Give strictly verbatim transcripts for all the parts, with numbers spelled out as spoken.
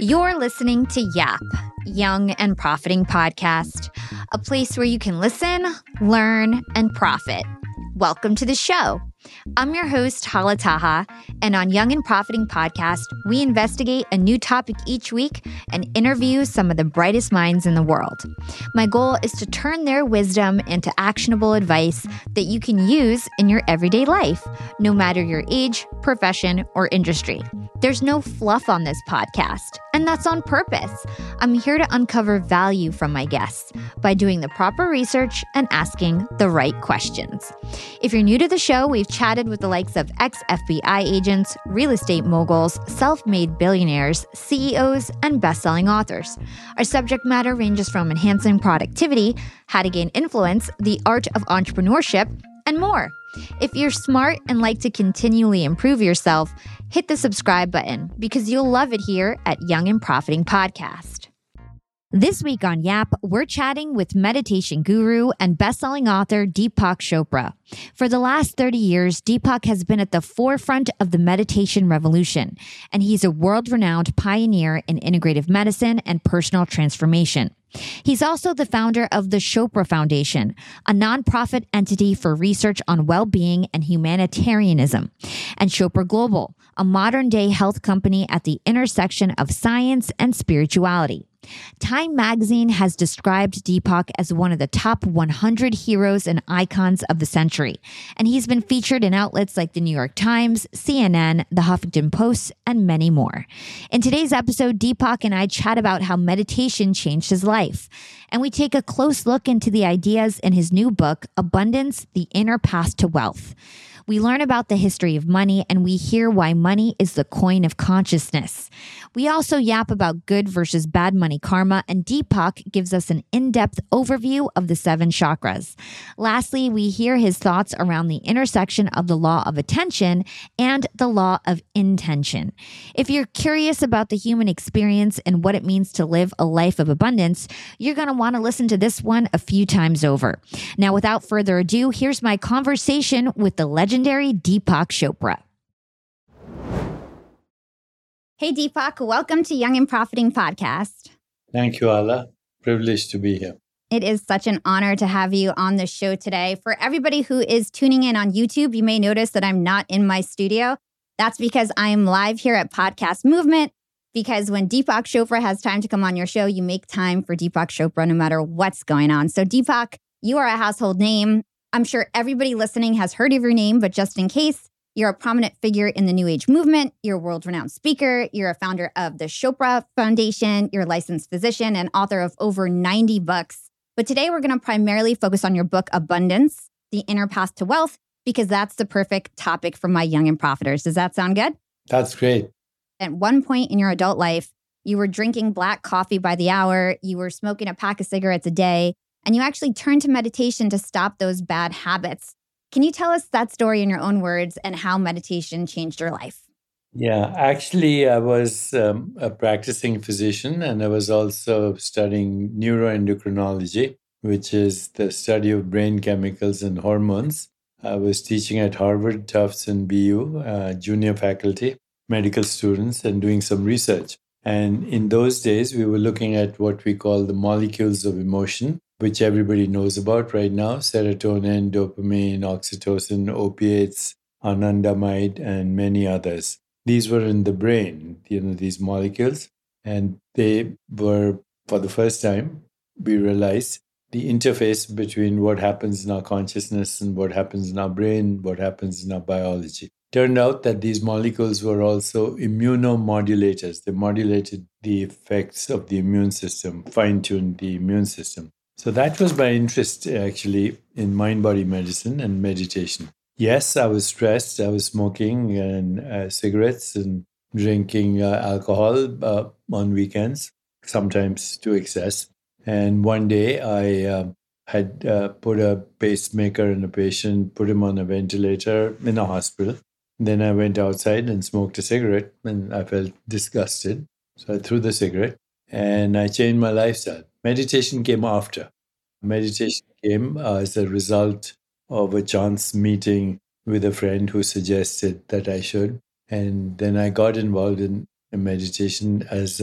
You're listening to Yap, Young and Profiting Podcast, a place where you can listen, learn, and profit. Welcome to the show. I'm your host, Hala Taha, and on Young and Profiting Podcast, we investigate a new topic each week and interview some of the brightest minds in the world. My goal is to turn their wisdom into actionable advice that you can use in your everyday life, no matter your age, profession, or industry. There's no fluff on this podcast, and that's on purpose. I'm here to uncover value from my guests by doing the proper research and asking the right questions. If you're new to the show, we've chatted with the likes of ex-F B I agents, real estate moguls, self-made billionaires, C E Os, and best-selling authors. Our subject matter ranges from enhancing productivity, how to gain influence, the art of entrepreneurship, and more. If you're smart and like to continually improve yourself, hit the subscribe button because you'll love it here at Young and Profiting Podcast. This week on Yap, we're chatting with meditation guru and best-selling author Deepak Chopra. For the last thirty years, Deepak has been at the forefront of the meditation revolution, and he's a world-renowned pioneer in integrative medicine and personal transformation. He's also the founder of the Chopra Foundation, a nonprofit entity for research on well-being and humanitarianism, and Chopra Global, a modern-day health company at the intersection of science and spirituality. Time magazine has described Deepak as one of the top one hundred heroes and icons of the century, and he's been featured in outlets like the New York Times, C N N, the Huffington Post, and many more. In today's episode, Deepak and I chat about how meditation changed his life, and we take a close look into the ideas in his new book, Abundance: The Inner Path to Wealth. We learn about the history of money, and we hear why money is the coin of consciousness. We also yap about good versus bad money karma, and Deepak gives us an in-depth overview of the seven chakras. Lastly, we hear his thoughts around the intersection of the law of attention and the law of intention. If you're curious about the human experience and what it means to live a life of abundance, you're going to want to listen to this one a few times over. Now, without further ado, here's my conversation with the legendary Deepak Chopra. Hey, Deepak, welcome to Young and Profiting Podcast. Thank you, Ala. Privileged to be here. It is such an honor to have you on the show today. For everybody who is tuning in on YouTube, you may notice that I'm not in my studio. That's because I'm live here at Podcast Movement, because when Deepak Chopra has time to come on your show, you make time for Deepak Chopra no matter what's going on. So Deepak, you are a household name. I'm sure everybody listening has heard of your name, but just in case, you're a prominent figure in the New Age movement. You're a world-renowned speaker. You're a founder of the Chopra Foundation. You're a licensed physician and author of over ninety books. But today we're going to primarily focus on your book, Abundance: The Inner Path to Wealth, because that's the perfect topic for my young and profiters. Does that sound good? That's great. At one point in your adult life, you were drinking black coffee by the hour. You were smoking a pack of cigarettes a day, and you actually turned to meditation to stop those bad habits. Can you tell us that story in your own words and how meditation changed your life? Yeah, actually, I was um, a practicing physician, and I was also studying neuroendocrinology, which is the study of brain chemicals and hormones. I was teaching at Harvard, Tufts, and B U, uh, junior faculty, medical students, and doing some research. And in those days, we were looking at what we call the molecules of emotion, which everybody knows about right now: serotonin, dopamine, oxytocin, opiates, anandamide, and many others. These were in the brain, you know, these molecules, and they were, for the first time, we realized the interface between what happens in our consciousness and what happens in our brain, what happens in our biology. Turned out that these molecules were also immunomodulators. They modulated the effects of the immune system, fine-tuned the immune system. So that was my interest, actually, in mind-body medicine and meditation. Yes, I was stressed. I was smoking and uh, cigarettes and drinking uh, alcohol uh, on weekends, sometimes to excess. And one day I uh, had uh, put a pacemaker in a patient, put him on a ventilator in a hospital. Then I went outside and smoked a cigarette, and I felt disgusted. So I threw the cigarette and I changed my lifestyle. Meditation came after. Meditation came uh, as a result of a chance meeting with a friend who suggested that I should. And then I got involved in meditation as a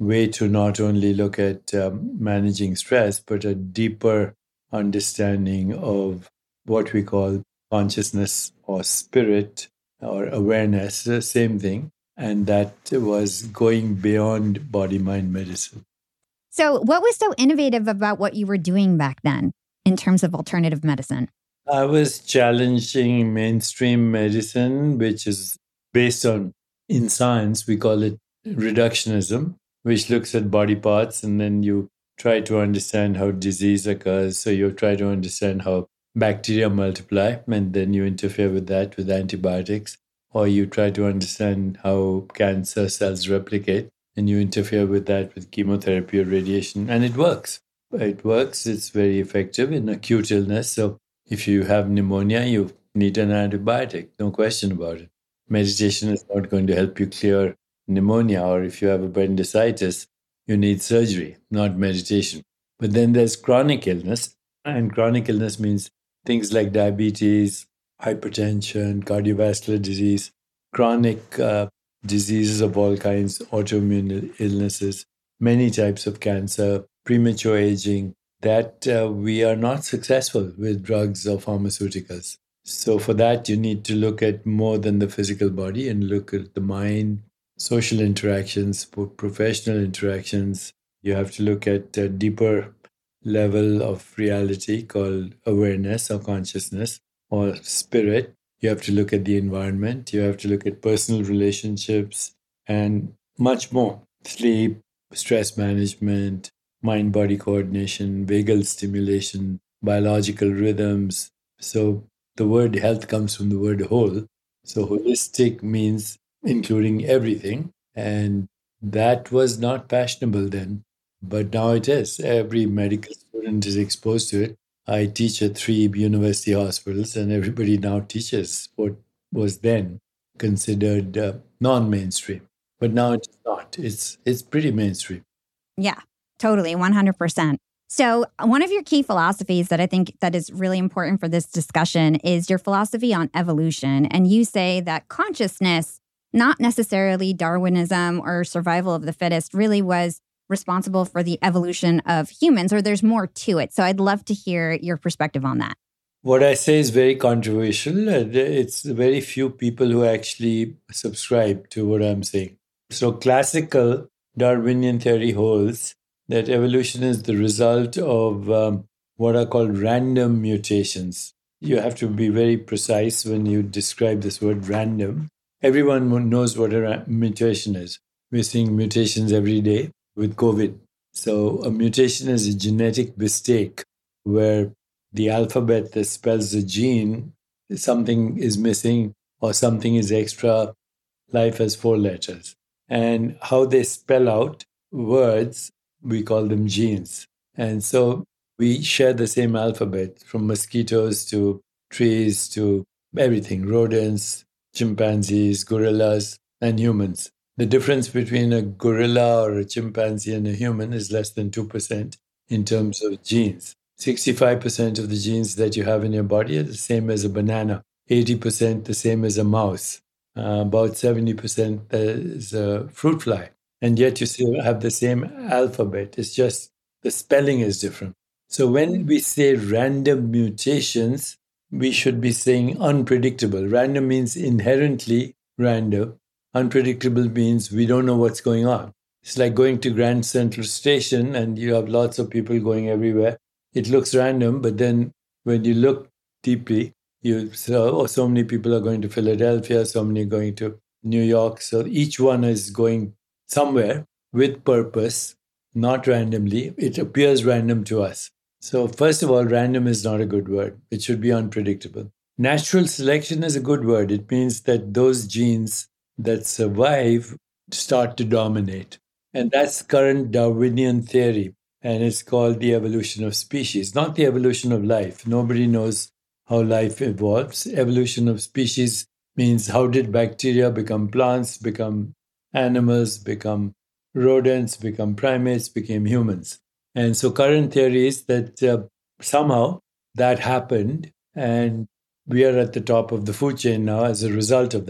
way to not only look at um, managing stress, but a deeper understanding of what we call consciousness or spirit or awareness, the same thing. And that was going beyond body mind medicine. So, what was so innovative about what you were doing back then in terms of alternative medicine? I was challenging mainstream medicine, which is based on, in science, we call it reductionism, which looks at body parts and then you try to understand how disease occurs. So you try to understand how bacteria multiply and then you interfere with that with antibiotics. Or you try to understand how cancer cells replicate and you interfere with that with chemotherapy or radiation. And it works. It works. It's very effective in acute illness. So if you have pneumonia, you need an antibiotic, no question about it. Meditation is not going to help you clear pneumonia, or if you have appendicitis, you need surgery, not meditation. But then there's chronic illness, and chronic illness means things like diabetes, hypertension, cardiovascular disease, chronic uh, diseases of all kinds, autoimmune illnesses, many types of cancer, premature aging, that uh, we are not successful with drugs or pharmaceuticals. So for that, you need to look at more than the physical body and look at the mind, social interactions, professional interactions. You have to look at a deeper level of reality called awareness or consciousness or spirit. You have to look at the environment. You have to look at personal relationships and much more. Sleep, stress management, mind-body coordination, vagal stimulation, biological rhythms. So the word health comes from the word whole. So holistic means including everything. And that was not fashionable then, but now it is. Every medical student is exposed to it. I teach at three university hospitals, and everybody now teaches what was then considered uh, non-mainstream. But now it's not. It's it's pretty mainstream. Yeah. Totally, one hundred percent. So one of your key philosophies that I think that is really important for this discussion is your philosophy on evolution. And you say that consciousness, not necessarily Darwinism or survival of the fittest, really was responsible for the evolution of humans, or there's more to it. So I'd love to hear your perspective on that. What I say is very controversial. It's very few people who actually subscribe to what I'm saying. So classical Darwinian theory holds that evolution is the result of um, what are called random mutations. You have to be very precise when you describe this word random. Everyone knows what a mutation is. We're seeing mutations every day with COVID. So a mutation is a genetic mistake where the alphabet that spells the gene, something is missing or something is extra. Life has four letters. And how they spell out words, we call them genes. And so we share the same alphabet, from mosquitoes to trees to everything, rodents, chimpanzees, gorillas, and humans. The difference between a gorilla or a chimpanzee and a human is less than two percent in terms of genes. sixty-five percent of the genes that you have in your body are the same as a banana, eighty percent the same as a mouse, uh, about seventy percent as a fruit fly. And yet you still have the same alphabet. It's just the spelling is different. So when we say random mutations, we should be saying unpredictable. Random means inherently random. Unpredictable means we don't know what's going on. It's like going to Grand Central Station and you have lots of people going everywhere. It looks random, but then when you look deeply, you say, oh, so many people are going to Philadelphia, so many are going to New York. So each one is going somewhere with purpose, not randomly. It appears random to us. So first of all, random is not a good word. It should be unpredictable. Natural selection is a good word. It means that those genes that survive start to dominate. And that's current Darwinian theory. And it's called the evolution of species, not the evolution of life. Nobody knows how life evolves. Evolution of species means how did bacteria become plants, become animals, become rodents, become primates, became humans. And so current theory is that uh, somehow that happened and we are at the top of the food chain now as a result of that.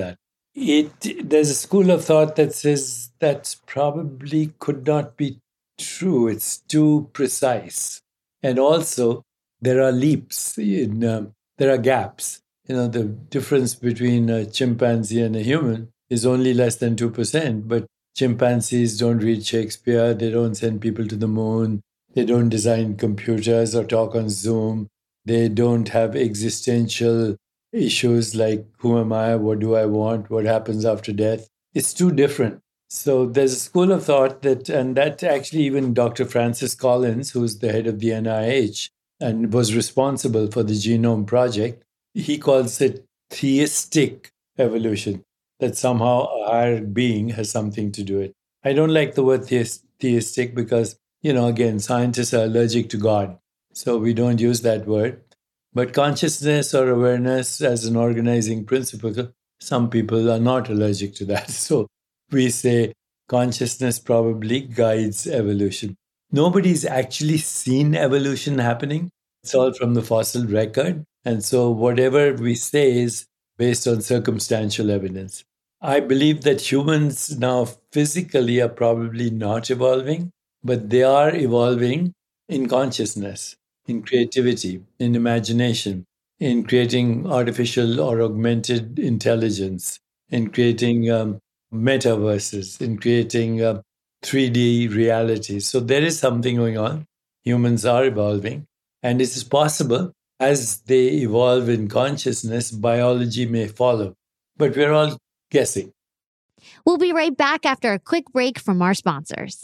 It there's a school of thought that says that probably could not be true. It's too precise, and also there are leaps in um, there are gaps. You know, the difference between a chimpanzee and a human is only less than two percent. But chimpanzees don't read Shakespeare. They don't send people to the moon. They don't design computers or talk on Zoom. They don't have existential issues like who am I, what do I want, what happens after death. It's too different. So there's a school of thought that, and that actually even Doctor Francis Collins, who's the head of the N I H and was responsible for the Genome Project, he calls it theistic evolution, that somehow a higher being has something to do it. I don't like the word theist, theistic because, you know, again, scientists are allergic to God. So we don't use that word. But consciousness or awareness as an organizing principle, some people are not allergic to that. So we say consciousness probably guides evolution. Nobody's actually seen evolution happening. It's all from the fossil record. And so whatever we say is based on circumstantial evidence. I believe that humans now physically are probably not evolving, but they are evolving in consciousness, in creativity, in imagination, in creating artificial or augmented intelligence, in creating um, metaverses, in creating uh, three D realities. So there is something going on. Humans are evolving. And it is possible as they evolve in consciousness, biology may follow. But we're all guessing. We'll be right back after a quick break from our sponsors.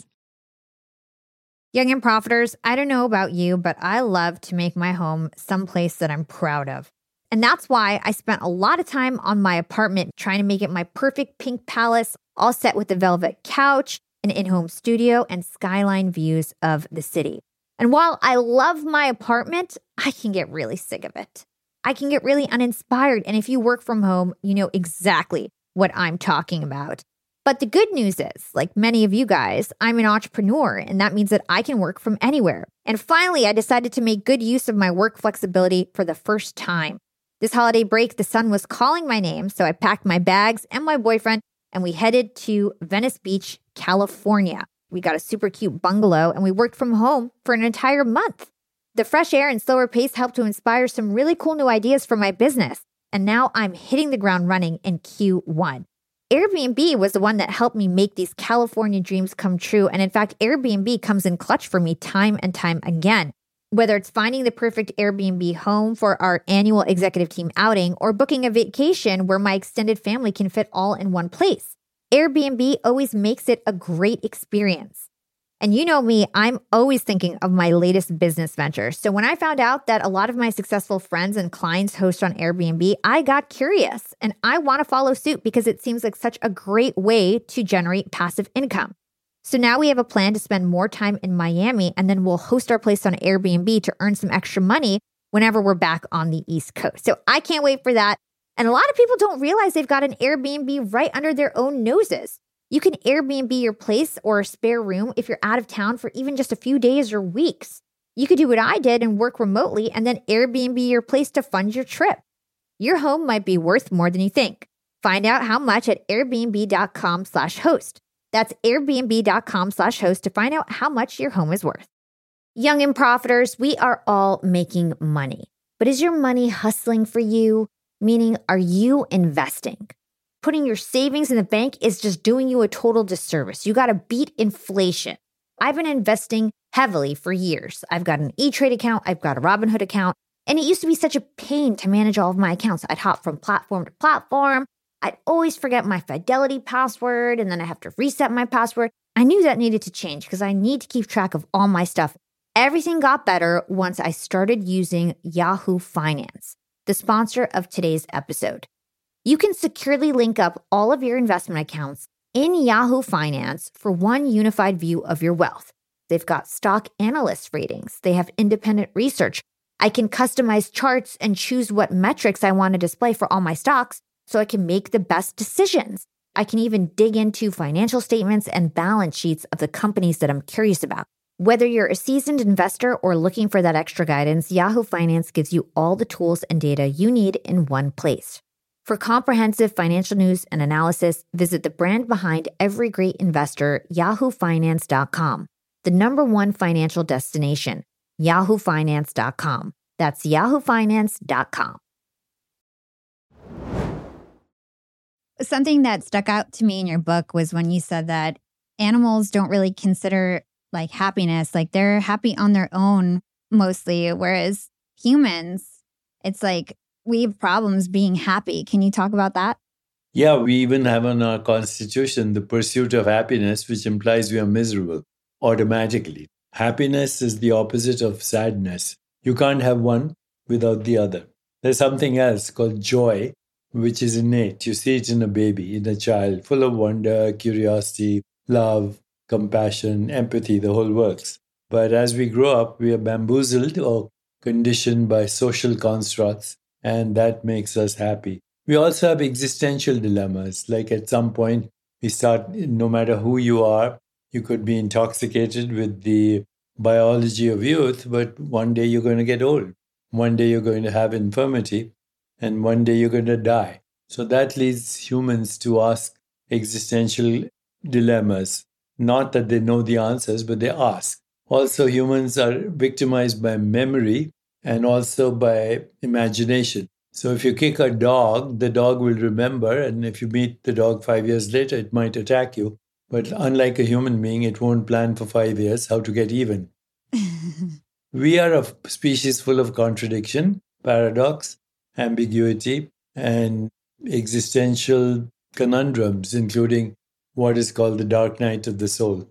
Young and Profiters, I don't know about you, but I love to make my home someplace that I'm proud of. And that's why I spent a lot of time on my apartment trying to make it my perfect pink palace, all set with a velvet couch, an in-home studio, and skyline views of the city. And while I love my apartment, I can get really sick of it. I can get really uninspired. And if you work from home, you know exactly what I'm talking about. But the good news is, like many of you guys, I'm an entrepreneur, and that means that I can work from anywhere. And finally, I decided to make good use of my work flexibility for the first time. This holiday break, the sun was calling my name, so I packed my bags and my boyfriend, and we headed to Venice Beach, California. We got a super cute bungalow, and we worked from home for an entire month. The fresh air and slower pace helped to inspire some really cool new ideas for my business, and now I'm hitting the ground running in Q one. Airbnb was the one that helped me make these California dreams come true. And in fact, Airbnb comes in clutch for me time and time again. Whether it's finding the perfect Airbnb home for our annual executive team outing or booking a vacation where my extended family can fit all in one place, Airbnb always makes it a great experience. And you know me, I'm always thinking of my latest business venture. So when I found out that a lot of my successful friends and clients host on Airbnb, I got curious and I want to follow suit because it seems like such a great way to generate passive income. So now we have a plan to spend more time in Miami, and then we'll host our place on Airbnb to earn some extra money whenever we're back on the East Coast. So I can't wait for that. And a lot of people don't realize they've got an Airbnb right under their own noses. You can Airbnb your place or a spare room if you're out of town for even just a few days or weeks. You could do what I did and work remotely and then Airbnb your place to fund your trip. Your home might be worth more than you think. Find out how much at airbnb.com slash host. That's airbnb.com slash host to find out how much your home is worth. Young and Profiters, we are all making money. But is your money hustling for you? Meaning, are you investing? Putting your savings in the bank is just doing you a total disservice. You got to beat inflation. I've been investing heavily for years. I've got an E-Trade account. I've got a Robinhood account. And it used to be such a pain to manage all of my accounts. I'd hop from platform to platform. I'd always forget my Fidelity password, and then I have to reset my password. I knew that needed to change because I need to keep track of all my stuff. Everything got better once I started using Yahoo Finance, the sponsor of today's episode. You can securely link up all of your investment accounts in Yahoo Finance for one unified view of your wealth. They've got stock analyst ratings. They have independent research. I can customize charts and choose what metrics I want to display for all my stocks so I can make the best decisions. I can even dig into financial statements and balance sheets of the companies that I'm curious about. Whether you're a seasoned investor or looking for that extra guidance, Yahoo Finance gives you all the tools and data you need in one place. For comprehensive financial news and analysis, visit the brand behind every great investor, yahoo finance dot com, the number one financial destination, yahoo finance dot com. That's yahoo finance dot com. Something that stuck out to me in your book was when you said that animals don't really consider like happiness, like they're happy on their own mostly, whereas humans, it's like we have problems being happy. Can you talk about that? Yeah, we even have in our constitution the pursuit of happiness, which implies we are miserable automatically. Happiness is the opposite of sadness. You can't have one without the other. There's something else called joy, which is innate. You see it in a baby, in a child, full of wonder, curiosity, love, compassion, empathy, the whole works. But as we grow up, we are bamboozled or conditioned by social constructs, and that makes us happy. We also have existential dilemmas. Like at some point, we start, no matter who you are, you could be intoxicated with the biology of youth, but one day you're going to get old. One day you're going to have infirmity, and one day you're going to die. So that leads humans to ask existential dilemmas. Not that they know the answers, but they ask. Also, humans are victimized by memory and also by imagination. So if you kick a dog, the dog will remember. And if you meet the dog five years later, it might attack you. But unlike a human being, it won't plan for five years how to get even. We are a species full of contradiction, paradox, ambiguity, and existential conundrums, including what is called the dark night of the soul.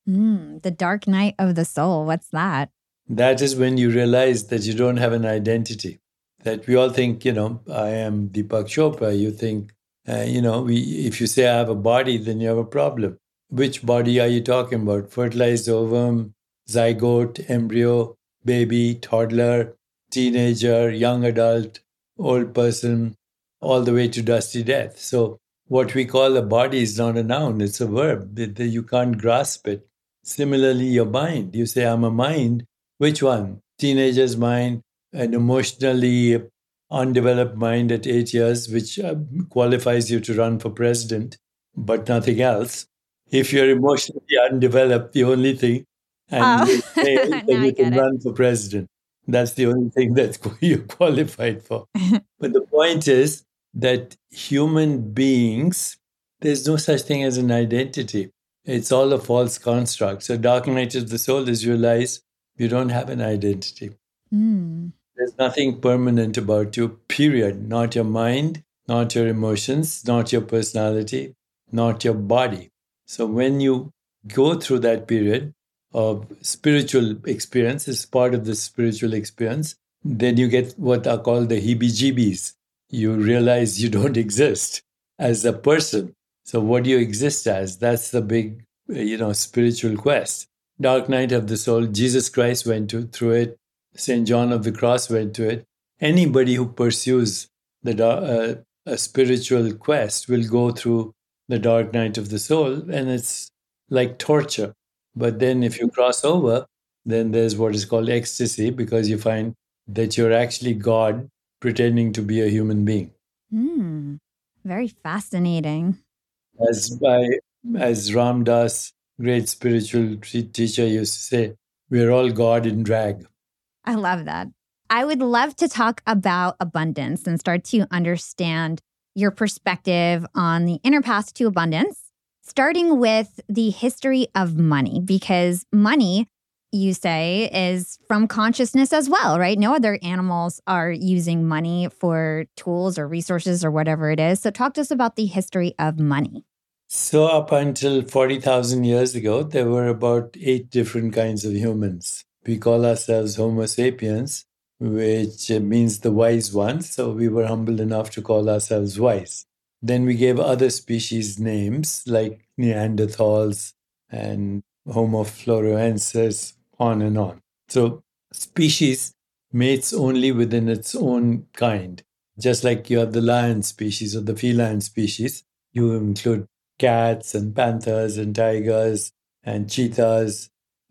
Mm, the dark night of the soul. What's that? That is when you realize that you don't have an identity. That we all think, you know, I am Deepak Chopra. You think, uh, you know, we, if you say I have a body, then you have a problem. Which body are you talking about? Fertilized ovum, zygote, embryo, baby, toddler, teenager, young adult, old person, all the way to dusty death. So what we call a body is not a noun, it's a verb. You can't grasp it. Similarly, your mind. You say, I'm a mind. Which one? Teenager's mind, an emotionally undeveloped mind at eight years, which uh, qualifies you to run for president, but nothing else. If you're emotionally undeveloped, the only thing, and Oh, you fail, now then I you get can it. run for president. That's the only thing that you're qualified for. But the point is that human beings, there's no such thing as an identity. It's all a false construct. So dark night of the soul is you realize you don't have an identity. Mm. There's nothing permanent about you, period. Not your mind, not your emotions, not your personality, not your body. So when you go through that period of spiritual experience, as part of the spiritual experience, then you get what are called the heebie-jeebies. You realize you don't exist as a person. So what do you exist as? That's the big, you know, spiritual quest. Dark night of the soul, Jesus Christ went to, through it. Saint John of the Cross went to it. Anybody who pursues the uh, a spiritual quest will go through the dark night of the soul, and it's like torture. But then if you cross over, then there's what is called ecstasy, because you find that you're actually God pretending to be a human being. Mm. Very fascinating. As by as Ram Dass, great spiritual t- teacher, used to say, we're all God in drag. I love that. I would love to talk about abundance and start to understand your perspective on the inner path to abundance, starting with the history of money, because money, you say, is from consciousness as well, right? No other animals are using money for tools or resources or whatever it is. So talk to us about the history of money. So up until forty thousand years ago, there were about eight different kinds of humans. We call ourselves Homo sapiens, which means the wise ones. So we were humble enough to call ourselves wise. Then we gave other species names like Neanderthals and Homo floresiensis, on and on. So species mates only within its own kind. Just like you have the lion species or the feline species, you include cats and panthers and tigers and cheetahs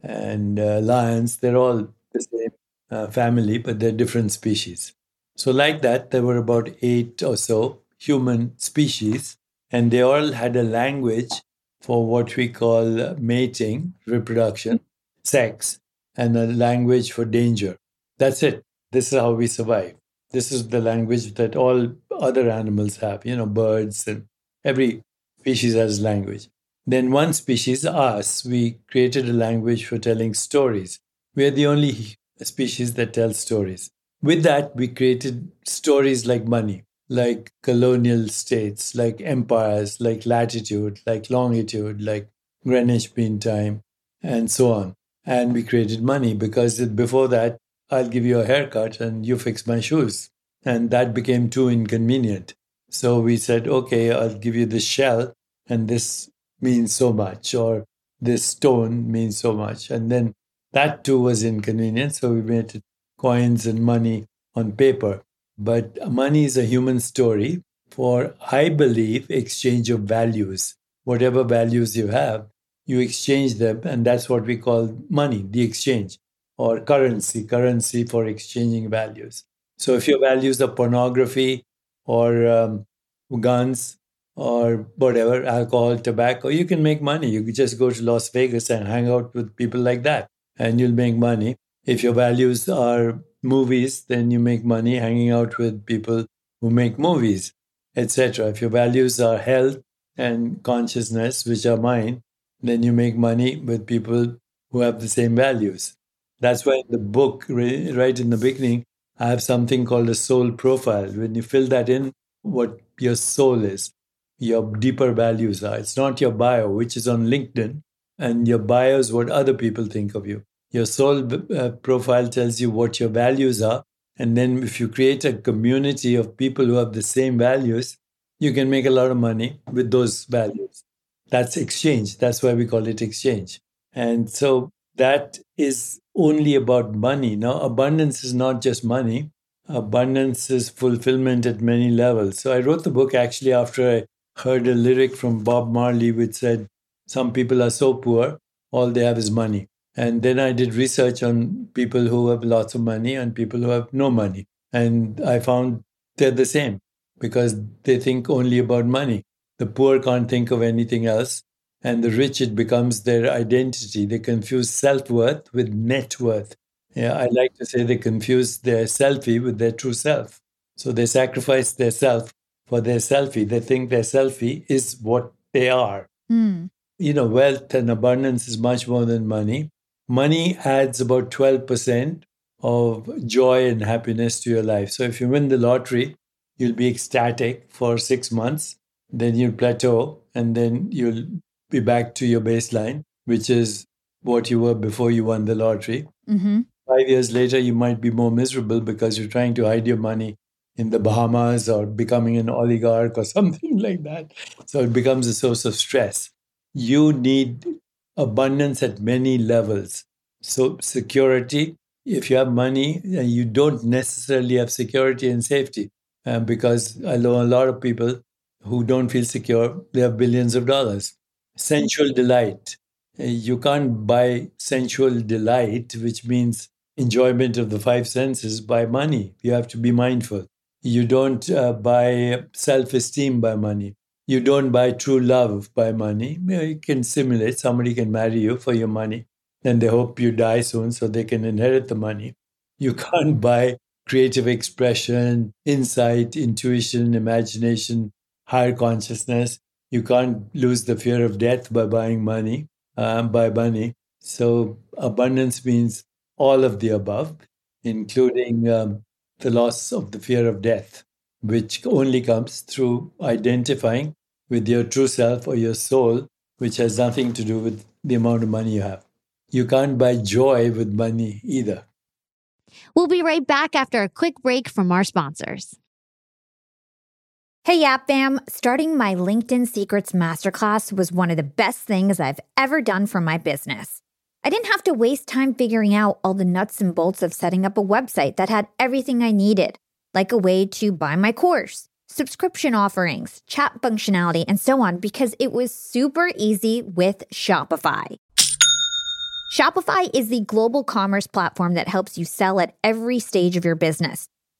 and uh, lions. They're all the same uh, family, but they're different species. So like that, there were about eight or so human species, and they all had a language for what we call mating, reproduction, sex, and a language for danger. That's it. This is how we survive. This is the language that all other animals have, you know, birds and every species has language. Then one species, us, we created a language for telling stories. We are the only species that tells stories. With that, we created stories like money, like colonial states, like empires, like latitude, like longitude, like Greenwich Mean Time, and so on. And we created money because before that, I'll give you a haircut and you fix my shoes. And that became too inconvenient. So we said, okay, I'll give you this shell and this means so much, or this stone means so much. And then that too was inconvenient. So we made it coins and money on paper. But money is a human story for, I believe, exchange of values. Whatever values you have, you exchange them. And that's what we call money, the exchange, or currency, currency for exchanging values. So if your values are pornography or um, guns or whatever, alcohol, tobacco, you can make money. You can just go to Las Vegas and hang out with people like that, and you'll make money. If your values are movies, then you make money hanging out with people who make movies, et cetera. If your values are health and consciousness, which are mine, then you make money with people who have the same values. That's why in the book, right in the beginning, I have something called a soul profile. When you fill that in, what your soul is, your deeper values are. It's not your bio, which is on LinkedIn, and your bio is what other people think of you. Your soul uh, profile tells you what your values are. And then if you create a community of people who have the same values, you can make a lot of money with those values. That's exchange. That's why we call it exchange. And so that is only about money. Now, abundance is not just money. Abundance is fulfillment at many levels. So I wrote the book actually after I heard a lyric from Bob Marley which said, some people are so poor, all they have is money. And then I did research on people who have lots of money and people who have no money. And I found they're the same because they think only about money. The poor can't think of anything else. And the rich, it becomes their identity. They confuse self-worth with net worth. Yeah, I like to say they confuse their selfie with their true self. So they sacrifice their self for their selfie. They think their selfie is what they are. Mm. You know, wealth and abundance is much more than money. Money adds about twelve percent of joy and happiness to your life. So if you win the lottery, you'll be ecstatic for six months. Then you'll plateau and then you'll be back to your baseline, which is what you were before you won the lottery. Mm-hmm. Five years later, you might be more miserable because you're trying to hide your money in the Bahamas or becoming an oligarch or something like that. So it becomes a source of stress. You need abundance at many levels. So security, if you have money, you don't necessarily have security and safety uh, because I know a lot of people who don't feel secure, they have billions of dollars. Sensual delight. You can't buy sensual delight, which means enjoyment of the five senses, by money. You have to be mindful. You don't uh, buy self-esteem by money. You don't buy true love by money. You can simulate. Somebody can marry you for your money. And they hope you die soon so they can inherit the money. You can't buy creative expression, insight, intuition, imagination, higher consciousness. You can't lose the fear of death by buying money, um, by money. So abundance means all of the above, including um, the loss of the fear of death, which only comes through identifying with your true self or your soul, which has nothing to do with the amount of money you have. You can't buy joy with money either. We'll be right back after a quick break from our sponsors. Hey, Yap Fam. Starting my LinkedIn Secrets Masterclass was one of the best things I've ever done for my business. I didn't have to waste time figuring out all the nuts and bolts of setting up a website that had everything I needed, like a way to buy my course, subscription offerings, chat functionality, and so on, because it was super easy with Shopify. Shopify is the global commerce platform that helps you sell at every stage of your business.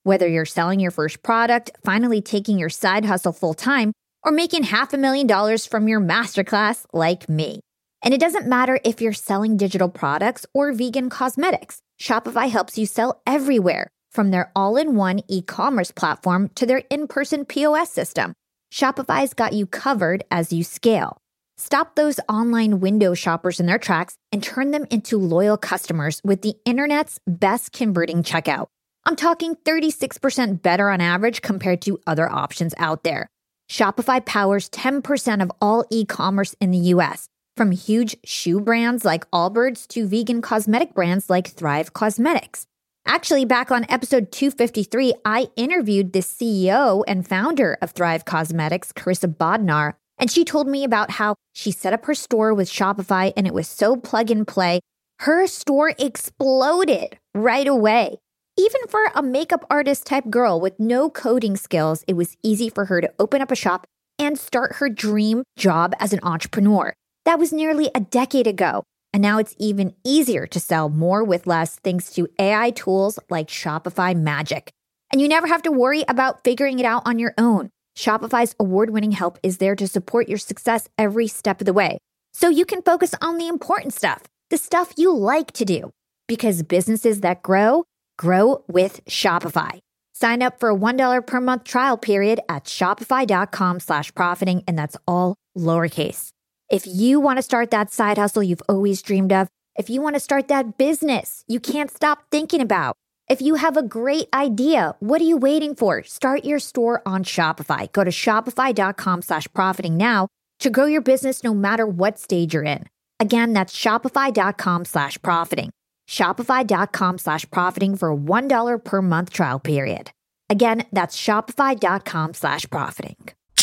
Whether you're selling your first product, finally taking your side hustle full-time, or making half a million dollars from your masterclass like me. And it doesn't matter if you're selling digital products or vegan cosmetics. Shopify helps you sell everywhere, from their all-in-one e-commerce platform to their in-person P O S system. Shopify's got you covered as you scale. Stop those online window shoppers in their tracks and turn them into loyal customers with the internet's best converting checkout. I'm talking thirty-six percent better on average compared to other options out there. Shopify powers ten percent of all e-commerce in the U S, from huge shoe brands like Allbirds to vegan cosmetic brands like Thrive Cosmetics. Actually, back on episode two fifty-three, I interviewed the C E O and founder of Thrive Cosmetics, Carissa Bodnar, and she told me about how she set up her store with Shopify and it was so plug and play. Her store exploded right away. Even for a makeup artist type girl with no coding skills, it was easy for her to open up a shop and start her dream job as an entrepreneur. That was nearly a decade ago. And now it's even easier to sell more with less thanks to A I tools like Shopify Magic. And you never have to worry about figuring it out on your own. Shopify's award-winning help is there to support your success every step of the way. So you can focus on the important stuff, the stuff you like to do. Because businesses that grow, grow with Shopify. Sign up for a one dollar per month trial period at shopify.com slash profiting, and that's all lowercase. If you want to start that side hustle you've always dreamed of, if you want to start that business you can't stop thinking about, if you have a great idea, what are you waiting for? Start your store on Shopify. Go to shopify.com slash profiting now to grow your business no matter what stage you're in. Again, that's shopify.com slash profiting. Shopify.com slash profiting for a one dollar per month trial period. Again, that's shopify.com slash profiting.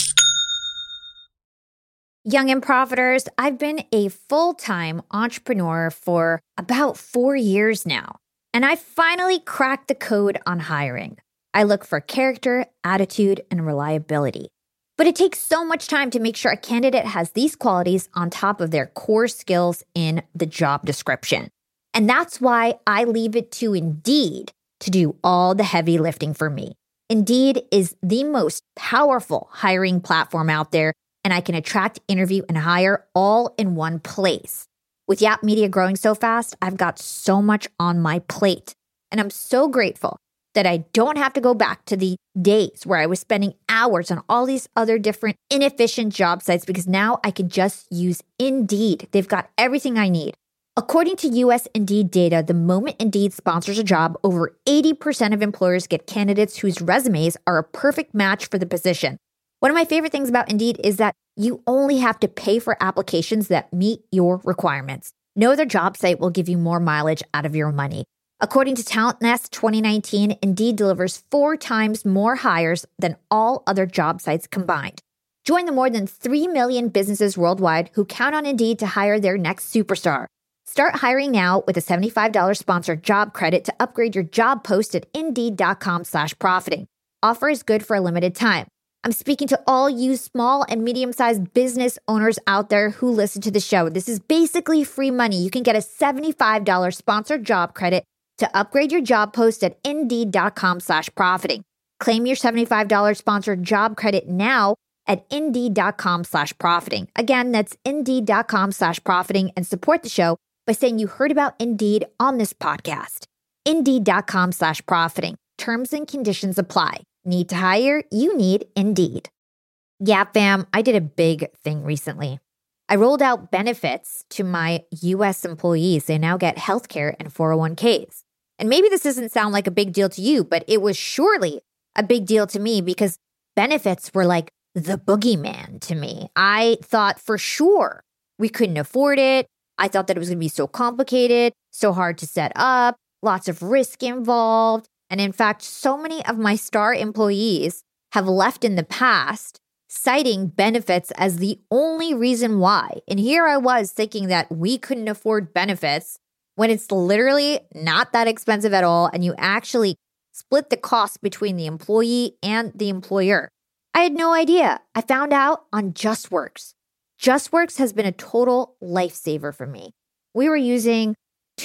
Young and Profiters, I've been a full-time entrepreneur for about four years now, and I finally cracked the code on hiring. I look for character, attitude, and reliability. But it takes so much time to make sure a candidate has these qualities on top of their core skills in the job description. And that's why I leave it to Indeed to do all the heavy lifting for me. Indeed is the most powerful hiring platform out there, and I can attract, interview, and hire all in one place. With Yap Media growing so fast, I've got so much on my plate. And I'm so grateful that I don't have to go back to the days where I was spending hours on all these other different inefficient job sites, because now I can just use Indeed. They've got everything I need. According to U S Indeed data, the moment Indeed sponsors a job, over eighty percent of employers get candidates whose resumes are a perfect match for the position. One of my favorite things about Indeed is that you only have to pay for applications that meet your requirements. No other job site will give you more mileage out of your money. According to Talent Nest twenty nineteen, Indeed delivers four times more hires than all other job sites combined. Join the more than three million businesses worldwide who count on Indeed to hire their next superstar. Start hiring now with a seventy-five dollars sponsored job credit to upgrade your job post at Indeed.com slash profiting. Offer is good for a limited time. I'm speaking to all you small and medium-sized business owners out there who listen to the show. This is basically free money. You can get a seventy-five dollars sponsored job credit to upgrade your job post at Indeed.com slash profiting. Claim your seventy-five dollars sponsored job credit now at Indeed.com slash profiting. Again, that's Indeed.com slash profiting, and support the show by saying you heard about Indeed on this podcast. Indeed.com slash profiting. Terms and conditions apply. Need to hire? You need Indeed. Yeah, fam, I did a big thing recently. I rolled out benefits to my U S employees. They now get healthcare and four oh one k's. And maybe this doesn't sound like a big deal to you, but it was surely a big deal to me because benefits were like the boogeyman to me. I thought for sure we couldn't afford it. I thought that it was going to be so complicated, so hard to set up, lots of risk involved. And in fact, so many of my star employees have left in the past citing benefits as the only reason why. And here I was thinking that we couldn't afford benefits when it's literally not that expensive at all, and you actually split the cost between the employee and the employer. I had no idea. I found out on JustWorks. JustWorks has been a total lifesaver for me. We were using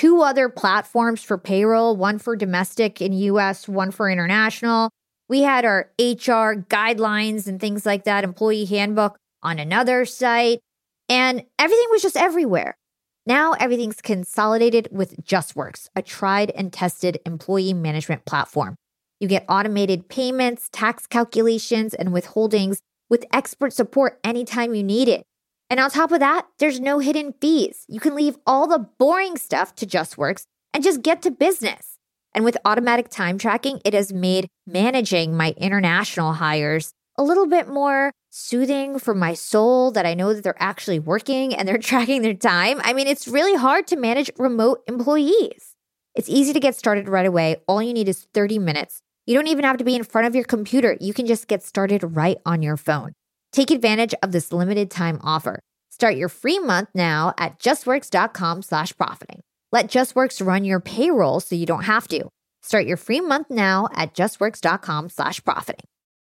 two other platforms for payroll, one for domestic in U S, one for international. We had our H R guidelines and things like that, employee handbook on another site, and everything was just everywhere. Now everything's consolidated with JustWorks, a tried and tested employee management platform. You get automated payments, tax calculations, and withholdings with expert support anytime you need it. And on top of that, there's no hidden fees. You can leave all the boring stuff to JustWorks and just get to business. And with automatic time tracking, it has made managing my international hires a little bit more soothing for my soul, that I know that they're actually working and they're tracking their time. I mean, it's really hard to manage remote employees. It's easy to get started right away. All you need is thirty minutes. You don't even have to be in front of your computer. You can just get started right on your phone. Take advantage of this limited time offer. Start your free month now at justworks.com slash profiting. Let JustWorks run your payroll so you don't have to. Start your free month now at justworks.com slash profiting.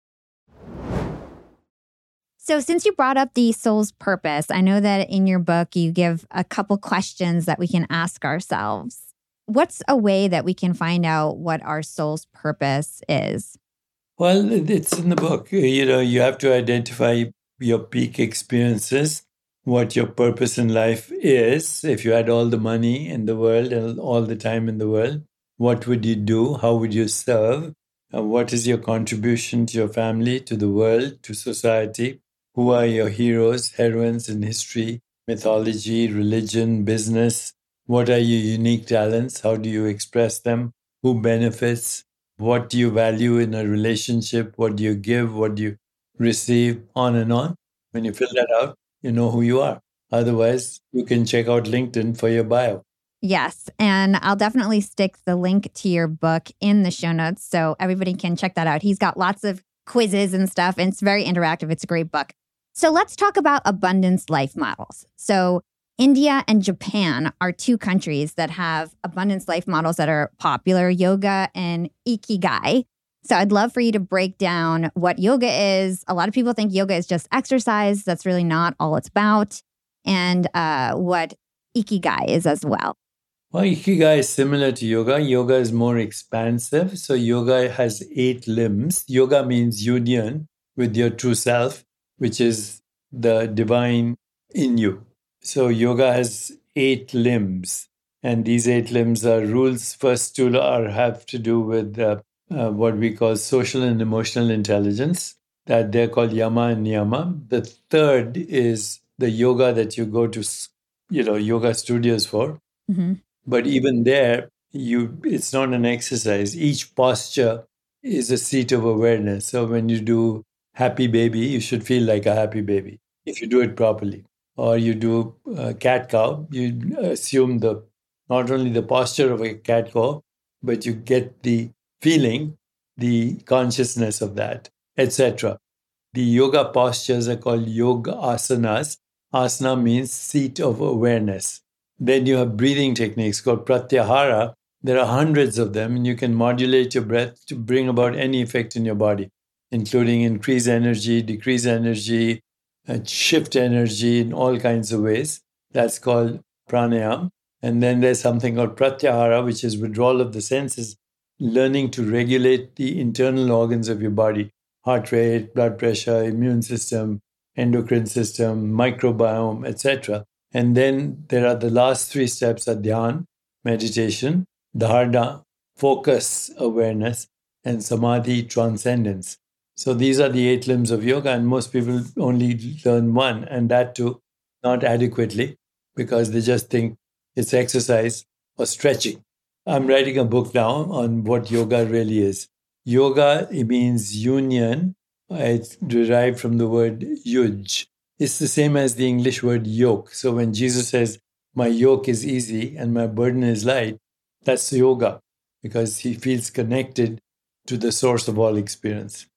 So since you brought up the soul's purpose, I know that in your book, you give a couple questions that we can ask ourselves. What's a way that we can find out what our soul's purpose is? Well, it's in the book. You know, you have to identify your peak experiences, what your purpose in life is. If you had all the money in the world and all the time in the world, what would you do? How would you serve? Uh, what is your contribution to your family, to the world, to society? Who are your heroes, heroines in history, mythology, religion, business? What are your unique talents? How do you express them? Who benefits? What do you value in a relationship? What do you give? What do you receive? On and on. When you fill that out, you know who you are. Otherwise, you can check out LinkedIn for your bio. Yes. And I'll definitely stick the link to your book in the show notes so everybody can check that out. He's got lots of quizzes and stuff, and it's very interactive. It's a great book. So let's talk about abundance life models. So India and Japan are two countries that have abundance life models that are popular, yoga and Ikigai. So I'd love for you to break down what yoga is. A lot of people think yoga is just exercise. That's really not all it's about. And uh, what Ikigai is as well. Well, Ikigai is similar to yoga. Yoga is more expansive. So yoga has eight limbs. Yoga means union with your true self, which is the divine in you. So yoga has eight limbs. And these eight limbs are rules. First two are have to do with uh, uh, what we call social and emotional intelligence. That they're called yama and niyama. The third is the yoga that you go to, you know, yoga studios for. Mm-hmm. But even there, you it's not an exercise. Each posture is a seat of awareness. So when you do happy baby, you should feel like a happy baby if you do it properly. Or you do uh, cat cow, you assume the not only the posture of a cat cow, but you get the feeling, the consciousness of that, et cetera. The yoga postures are called yoga asanas. Asana means seat of awareness. Then you have breathing techniques called pratyahara. There are hundreds of them, and you can modulate your breath to bring about any effect in your body, including increase energy, decrease energy, uh, shift energy in all kinds of ways. That's called pranayama. And then there's something called pratyahara, which is withdrawal of the senses, learning to regulate the internal organs of your body, heart rate, blood pressure, immune system, endocrine system, microbiome, et cetera. And then there are the last three steps are dhyan, meditation, dharana, focus, awareness, and samadhi, transcendence. So these are the eight limbs of yoga, and most people only learn one, and that too not adequately, because they just think it's exercise or stretching. I'm writing a book now on what yoga really is. Yoga, it means union. It's derived from the word yuj. It's the same as the English word yoke. So when Jesus says, my yoke is easy and my burden is light, that's yoga, because he feels connected to the source of all experience.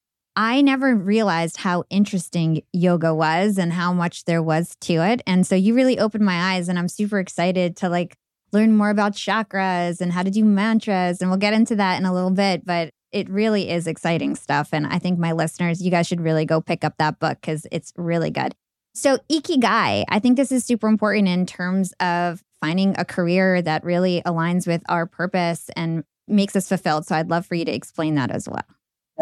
I never realized how interesting yoga was and how much there was to it. And so you really opened my eyes, and I'm super excited to like learn more about chakras and how to do mantras. And we'll get into that in a little bit, but it really is exciting stuff. And I think my listeners, you guys should really go pick up that book because it's really good. So Ikigai, I think this is super important in terms of finding a career that really aligns with our purpose and makes us fulfilled. So I'd love for you to explain that as well.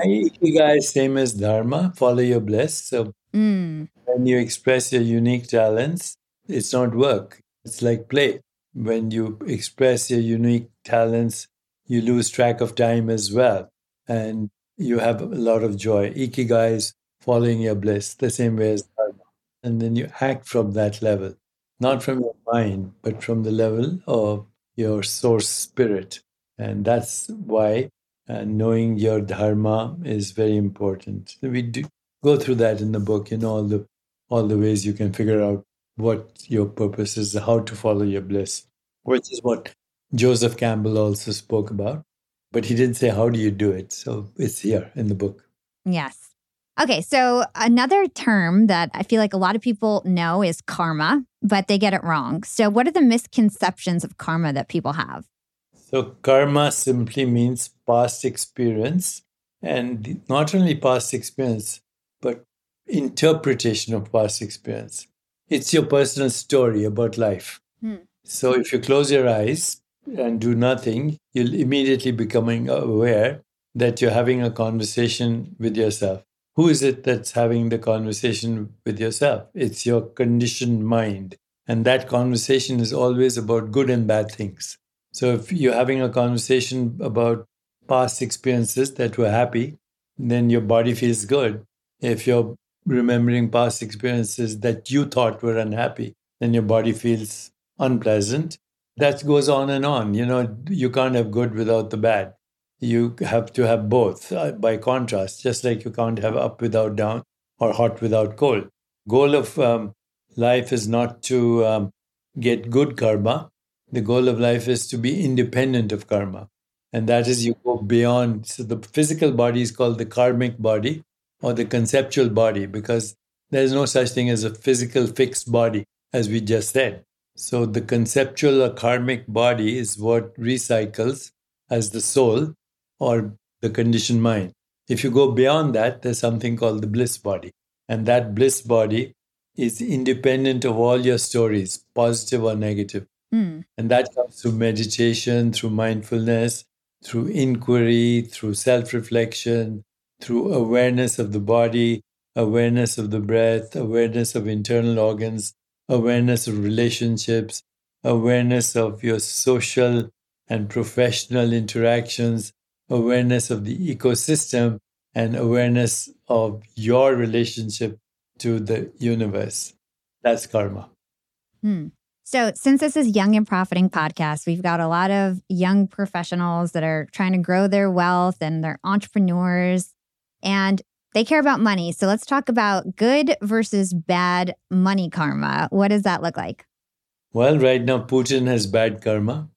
Ikigai is same as dharma, follow your bliss. So Mm. when you express your unique talents, it's not work. It's like play. When you express your unique talents, you lose track of time as well. And you have a lot of joy. Ikigai is following your bliss, the same way as dharma. And then you act from that level, not from your mind, but from the level of your source spirit. And that's why uh, knowing your dharma is very important. We do go through that in the book, you know, all the all the ways you can figure out what your purpose is, how to follow your bliss, which is what Joseph Campbell also spoke about. But he didn't say, how do you do it? So it's here in the book. Yes. Okay. So another term that I feel like a lot of people know is karma, but they get it wrong. So what are the misconceptions of karma that people have? So karma simply means past experience, and not only past experience, but interpretation of past experience. It's your personal story about life. Hmm. So if you close your eyes and do nothing, you'll immediately becoming aware that you're having a conversation with yourself. Who is it that's having the conversation with yourself? It's your conditioned mind. And that conversation is always about good and bad things. So if you're having a conversation about past experiences that were happy, then your body feels good. If you're remembering past experiences that you thought were unhappy, then your body feels unpleasant. That goes on and on. You know, you can't have good without the bad. You have to have both uh, by contrast, just like you can't have up without down or hot without cold. Goal of um, life is not to um, get good karma. The goal of life is to be independent of karma. And that is you go beyond. So the physical body is called the karmic body or the conceptual body because there's no such thing as a physical fixed body, as we just said. So the conceptual or karmic body is what recycles as the soul or the conditioned mind. If you go beyond that, there's something called the bliss body. And that bliss body is independent of all your stories, positive or negative. Mm. And that comes through meditation, through mindfulness, through inquiry, through self-reflection, through awareness of the body, awareness of the breath, awareness of internal organs, awareness of relationships, awareness of your social and professional interactions, awareness of the ecosystem, and awareness of your relationship to the universe. That's karma. Hmm. So since this is Young and Profiting podcast, we've got a lot of young professionals that are trying to grow their wealth and they're entrepreneurs and they care about money. So let's talk about good versus bad money karma. What does that look like? Well, right now, Putin has bad karma.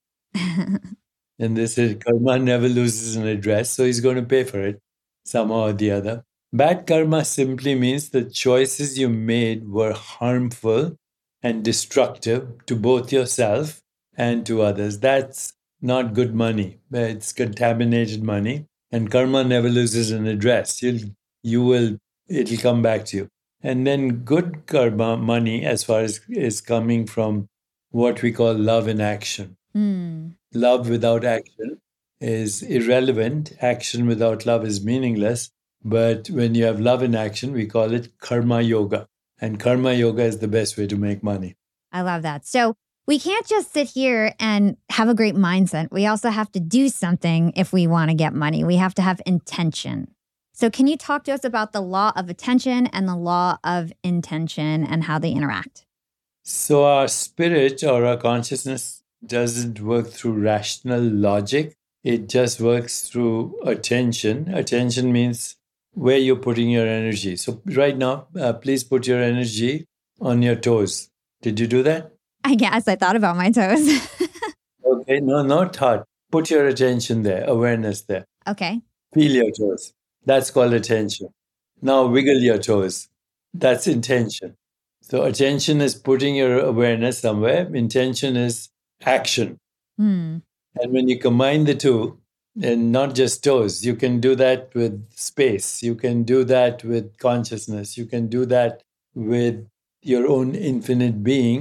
And they said karma never loses an address, so he's going to pay for it somehow or the other. Bad karma simply means the choices you made were harmful and destructive to both yourself and to others. That's not good money. It's contaminated money. And karma never loses an address. You'll, you will, it'll come back to you. And then good karma money, as far as is coming from what we call love in action. Mm. Love without action is irrelevant. Action without love is meaningless. But when you have love in action, we call it karma yoga. And karma yoga is the best way to make money. I love that. So we can't just sit here and have a great mindset. We also have to do something if we want to get money. We have to have intention. So can you talk to us about the law of attention and the law of intention and how they interact? So our spirit or our consciousness doesn't work through rational logic. It just works through attention. Attention means where you're putting your energy. So right now, uh, please put your energy on your toes. Did you do that? I guess I thought about my toes. Okay, no, not hard. Put your attention there, awareness there. Okay. Feel your toes. That's called attention. Now wiggle your toes. That's intention. So attention is putting your awareness somewhere. Intention is action. Hmm. And when you combine the two, and not just toes, you can do that with space. You can do that with consciousness. You can do that with your own infinite being.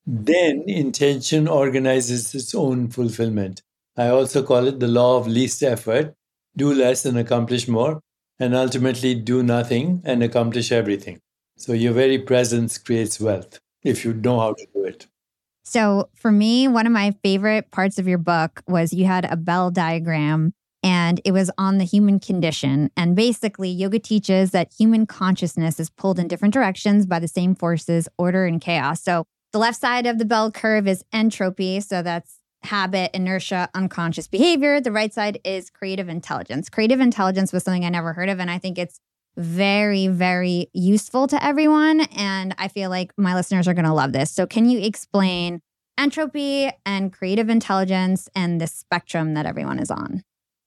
Then intention organizes its own fulfillment. I also call it the law of least effort: do less and accomplish more, and ultimately do nothing and accomplish everything. So your very presence creates wealth if you know how to do it. So for me, one of my favorite parts of your book was you had a bell diagram and it was on the human condition. And basically, yoga teaches that human consciousness is pulled in different directions by the same forces, order and chaos. So the left side of the bell curve is entropy. So that's habit, inertia, unconscious behavior. The right side is creative intelligence. Creative intelligence was something I never heard of. And I think it's very, very useful to everyone. And I feel like my listeners are going to love this. So can you explain entropy and creative intelligence and the spectrum that everyone is on?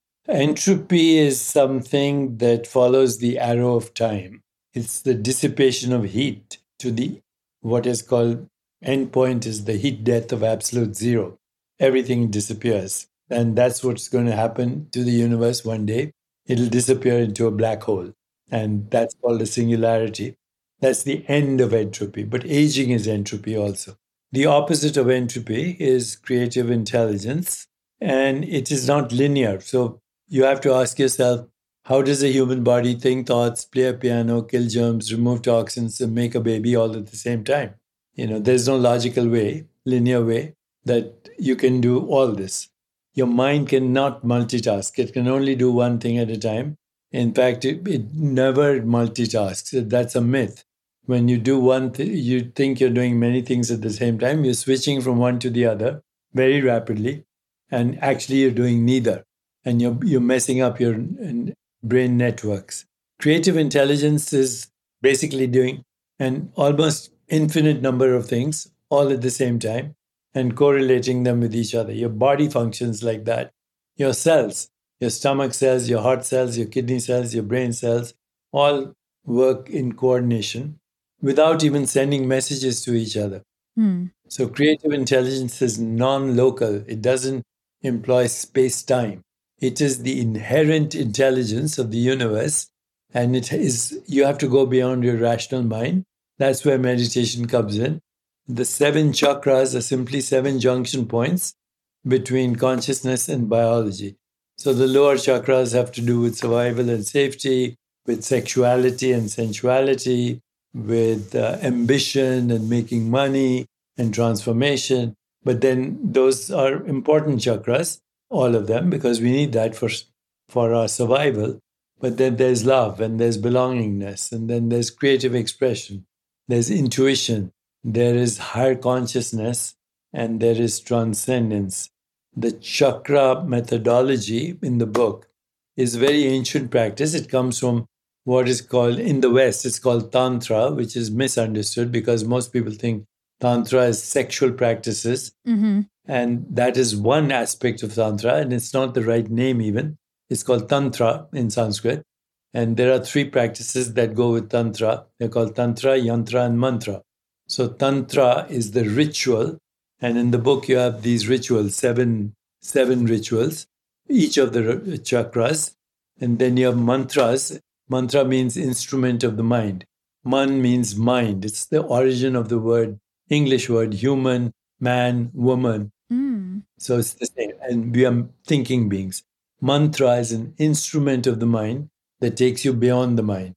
Entropy is something that follows the arrow of time. It's the dissipation of heat to the what is called endpoint is the heat death of absolute zero. Everything disappears. And that's what's going to happen to the universe one day. It'll disappear into a black hole. And that's called a singularity. That's the end of entropy. But aging is entropy also. The opposite of entropy is creative intelligence. And it is not linear. So you have to ask yourself, how does a human body think thoughts, play a piano, kill germs, remove toxins, and make a baby all at the same time? You know, there's no logical way, linear way, that you can do all this. Your mind cannot multitask. It can only do one thing at a time. In fact, it, it never multitasks. That's a myth. When you do one thing, you think you're doing many things at the same time. You're switching from one to the other very rapidly. And actually, you're doing neither. And you're, you're messing up your brain networks. Creative intelligence is basically doing an almost infinite number of things all at the same time and correlating them with each other. Your body functions like that. Your cells, your stomach cells, your heart cells, your kidney cells, your brain cells, all work in coordination without even sending messages to each other. Hmm. So creative intelligence is non-local. It doesn't employ space-time. It is the inherent intelligence of the universe. And it is, you have to go beyond your rational mind. That's where meditation comes in. The seven chakras are simply seven junction points between consciousness and biology. So the lower chakras have to do with survival and safety, with sexuality and sensuality, with uh, ambition and making money and transformation. But then those are important chakras, all of them, because we need that for, for our survival. But then there's love and there's belongingness, and then there's creative expression, there's intuition, there is higher consciousness, and there is transcendence. The chakra methodology in the book is very ancient practice. It comes from what is called, in the West, it's called Tantra, which is misunderstood because most people think Tantra is sexual practices. Mm-hmm. And that is one aspect of Tantra, and it's not the right name even. It's called Tantra in Sanskrit. And there are three practices that go with Tantra. They're called Tantra, Yantra, and Mantra. So Tantra is the ritual. And in the book, you have these rituals, seven, seven rituals, each of the chakras. And then you have mantras. Mantra means instrument of the mind. Man means mind. It's the origin of the word, English word, human, man, woman. Mm. So it's the same. And we are thinking beings. Mantra is an instrument of the mind that takes you beyond the mind.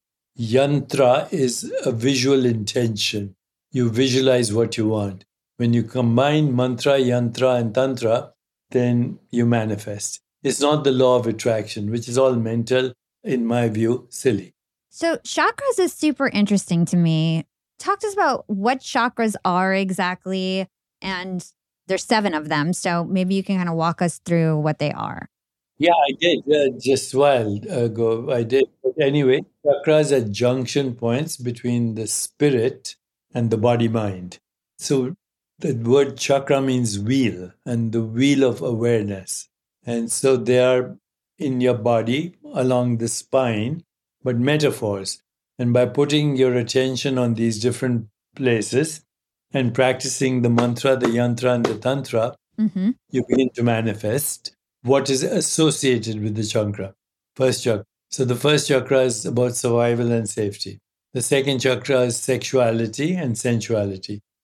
Yantra is a visual intention. You visualize what you want. When you combine mantra, yantra, and tantra, then you manifest. It's not the law of attraction, which is all mental, in my view, silly. So chakras is super interesting to me. Talk to us about what chakras are exactly, and there's seven of them. So maybe you can kind of walk us through what they are. Yeah, I did uh, just a while ago. I did. But anyway, chakras are junction points between the spirit and the body-mind. So the word chakra means wheel, and the wheel of awareness. And so they are in your body along the spine, but metaphors. And by putting your attention on these different places and practicing the mantra, the yantra, and the tantra, mm-hmm. you begin to manifest what is associated with the chakra. First chakra. So the first chakra is about survival and safety. The second chakra is sexuality and sensuality.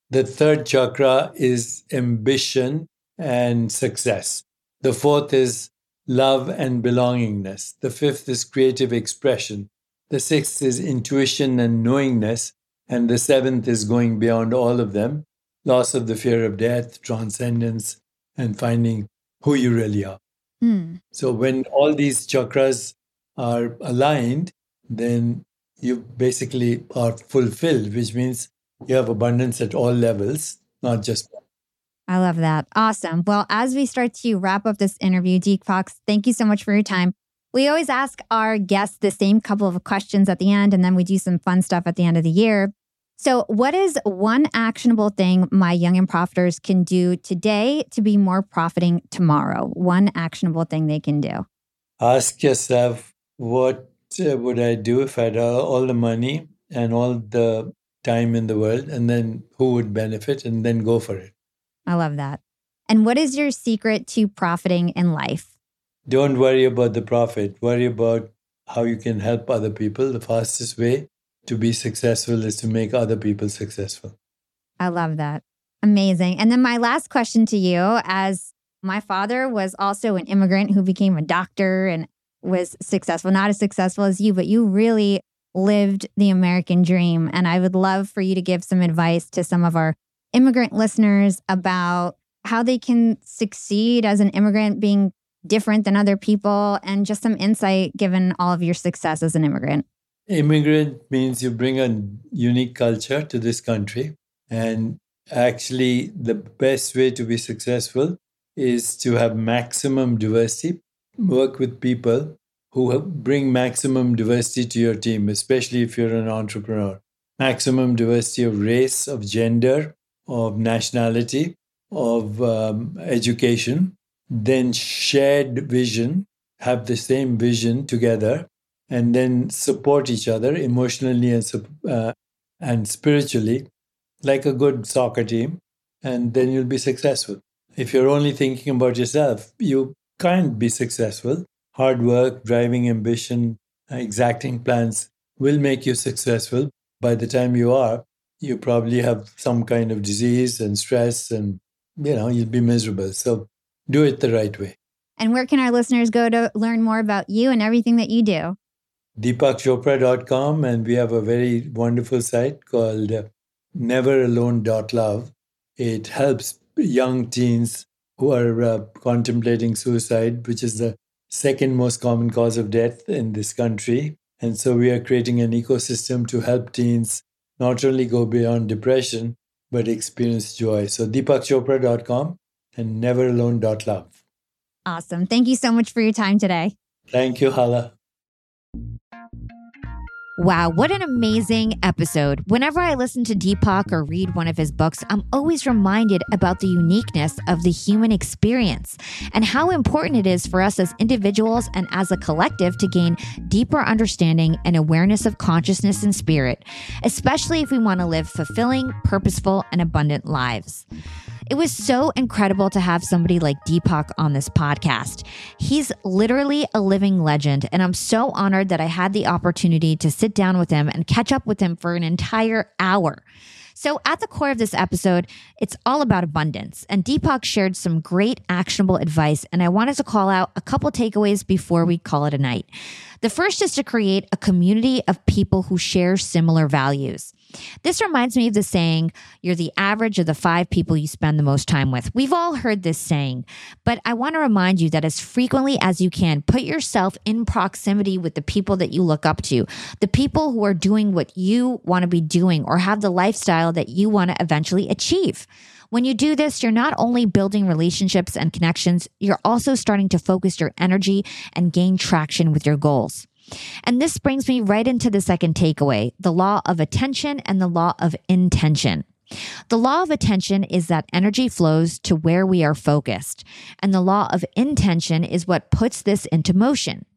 The third chakra is ambition and success. The fourth is love and belongingness. The fifth is creative expression. The sixth is intuition and knowingness. And the seventh is going beyond all of them, loss of the fear of death, transcendence, and finding who you really are. Mm. So when all these chakras are aligned, then you basically are fulfilled, which means you have abundance at all levels, not just one. I love that. Awesome. Well, as we start to wrap up this interview, Deepak, thank you so much for your time. We always ask our guests the same couple of questions at the end, and then we do some fun stuff at the end of the year. So what is one actionable thing my young and profiters can do today to be more profiting tomorrow? One actionable thing they can do. Ask yourself, what uh, would I do if I had all, all the money and all the time in the world, and then who would benefit, and then go for it. I love that. And what is your secret to profiting in life? Don't worry about the profit. Worry about how you can help other people. The fastest way to be successful is to make other people successful. I love that. Amazing. And then my last question to you, as my father was also an immigrant who became a doctor and was successful, not as successful as you, but you really lived the American dream. And I would love for you to give some advice to some of our immigrant listeners about how they can succeed as an immigrant, being different than other people, and just some insight given all of your success as an immigrant. Immigrant means you bring a unique culture to this country. And actually, the best way to be successful is to have maximum diversity. Work with people who bring maximum diversity to your team, especially if you're an entrepreneur. Maximum diversity of race, of gender, of nationality, of um, education. Then shared vision, have the same vision together, and then support each other emotionally and, uh, and spiritually, like a good soccer team, and then you'll be successful. If you're only thinking about yourself, you can't be successful. Hard work, driving ambition, exacting plans will make you successful. By the time you are, you probably have some kind of disease and stress, and you know, you'll be miserable. So do it the right way. And where can our listeners go to learn more about you and everything that you do? Deepak Chopra dot com, and we have a very wonderful site called uh, never alone dot love. It helps young teens who are uh, contemplating suicide, which is the second most common cause of death in this country. And so we are creating an ecosystem to help teens not only go beyond depression, but experience joy. So Deepak Chopra dot com and never alone dot love. Awesome. Thank you so much for your time today. Thank you, Hala. Wow, what an amazing episode. Whenever I listen to Deepak or read one of his books, I'm always reminded about the uniqueness of the human experience and how important it is for us as individuals and as a collective to gain deeper understanding and awareness of consciousness and spirit, especially if we want to live fulfilling, purposeful, and abundant lives. It was so incredible to have somebody like Deepak on this podcast. He's literally a living legend, and I'm so honored that I had the opportunity to sit down with him and catch up with him for an entire hour. So at the core of this episode, it's all about abundance, and Deepak shared some great actionable advice, and I wanted to call out a couple takeaways before we call it a night. The first is to create a community of people who share similar values. This reminds me of the saying, you're the average of the five people you spend the most time with. We've all heard this saying, but I want to remind you that as frequently as you can, put yourself in proximity with the people that you look up to, the people who are doing what you want to be doing or have the lifestyle that you want to eventually achieve. When you do this, you're not only building relationships and connections, you're also starting to focus your energy and gain traction with your goals. And this brings me right into the second takeaway, the law of attention and the law of intention. The law of attention is that energy flows to where we are focused, and the law of intention is what puts this into motion.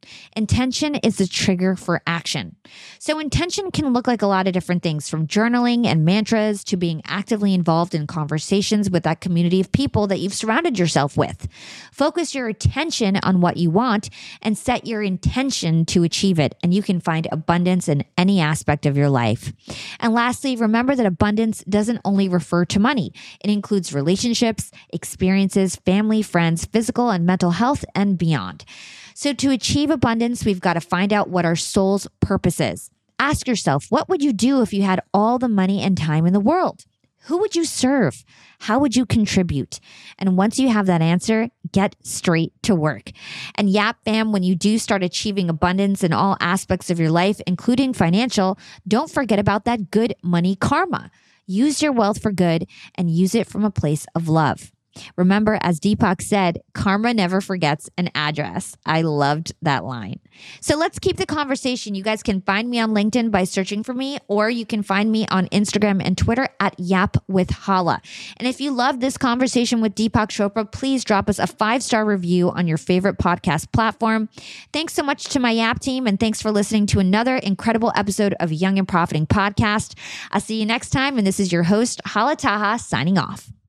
Intention is the trigger for action. So intention can look like a lot of different things, from journaling and mantras to being actively involved in conversations with that community of people that you've surrounded yourself with. Focus your attention on what you want and set your intention to achieve it, and you can find abundance in any aspect of your life. And lastly, remember that abundance doesn't only refer to money. It includes relationships, experiences, family, friends, physical and mental health, and beyond. So to achieve abundance, we've got to find out what our soul's purpose is. Ask yourself, what would you do if you had all the money and time in the world? Who would you serve? How would you contribute? And once you have that answer, get straight to work. And Yap fam, when you do start achieving abundance in all aspects of your life, including financial, don't forget about that good money karma. Use your wealth for good and use it from a place of love. Remember, as Deepak said, karma never forgets an address. I loved that line. So let's keep the conversation. You guys can find me on LinkedIn by searching for me, or you can find me on Instagram and Twitter at Yap with Hala. And if you love this conversation with Deepak Chopra, please drop us a five-star review on your favorite podcast platform. Thanks so much to my Yap team, and thanks for listening to another incredible episode of Young and Profiting Podcast. I'll see you next time, and this is your host, Hala Taha, signing off.